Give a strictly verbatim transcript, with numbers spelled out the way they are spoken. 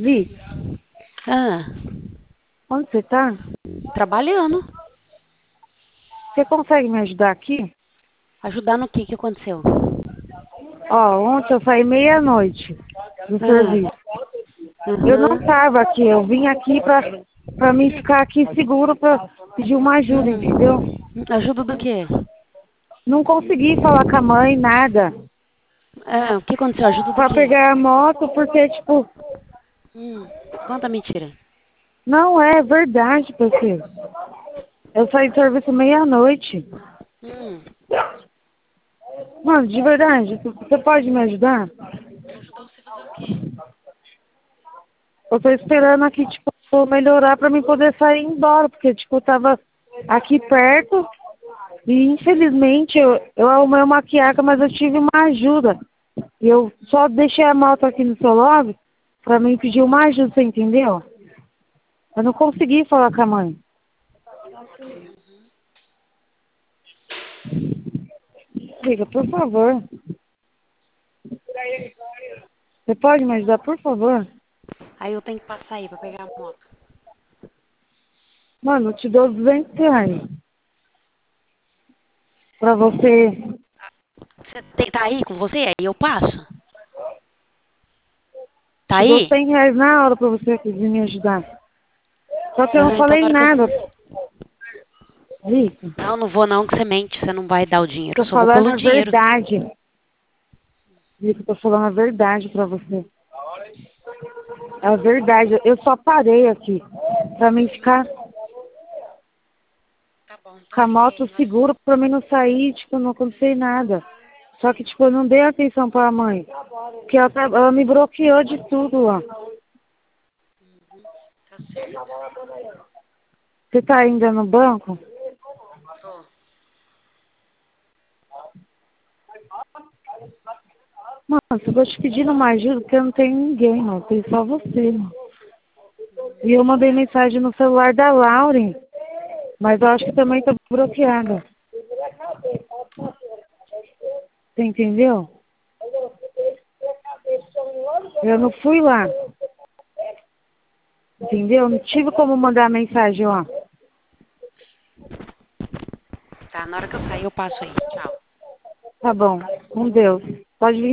Vi, Ah, onde você tá? trabalhando. Você consegue me ajudar aqui? Ajudar no que que aconteceu? Ó, ontem eu saí meia-noite do Ah, serviço. Eu não aham, tava aqui, eu vim aqui pra, pra mim ficar aqui seguro pra pedir uma ajuda, entendeu? uhum. Ajuda do quê? Não consegui falar com a mãe, nada. Ah, o que aconteceu? Ajuda do Pra quê? pegar a moto, porque, tipo, Hum, conta a mentira. não é verdade, parceiro. Eu saí do serviço meia-noite. Hum, Mano, de verdade, você pode me ajudar? ajudar você a fazer o quê? Eu tô esperando aqui, tipo, melhorar pra mim poder sair e ir embora, porque, tipo, eu tava aqui perto e, infelizmente, eu, eu arrumei uma quiaca, mas eu tive uma ajuda. E eu só deixei a moto aqui no seu lobby pra mim pedir uma ajuda, você entendeu? Eu não consegui falar com a mãe. Liga, por favor. Você pode me ajudar, por favor? Aí eu tenho que passar aí pra pegar a moto. Mano, eu te dou duzentos reais pra você. Você tem- tá aí com você? Aí eu passo. Tá Te dou aí? cem reais na hora pra você vir me ajudar. Só que eu não Ah, então falei na hora que eu... nada. Liga. Não, não vou não, que você mente. Você não vai dar o dinheiro. Eu Tô só vou falando pelo a dinheiro. verdade. Liga, tô falando a verdade pra você. É a verdade. Eu só parei aqui pra mim ficar Tá bom, com então a fica moto aí. Nós... segura pra mim não sair, tipo, não aconteceu nada. Só que, tipo, eu não dei atenção pra mãe. Porque ela, tá- ela me bloqueou de tudo lá. Tá certo. Você tá ainda no banco? Tô. Mano, eu tô te pedindo uma ajuda porque eu não tenho ninguém, mano. Tem só você, mano. E eu mandei mensagem no celular da Lauren, mas eu acho que também tá bloqueada. Você entendeu? Eu não fui lá. Entendeu? Não tive como mandar mensagem lá. Tá, na hora que eu sair eu passo aí. Tchau. Tá bom. Com Deus. Pode vir.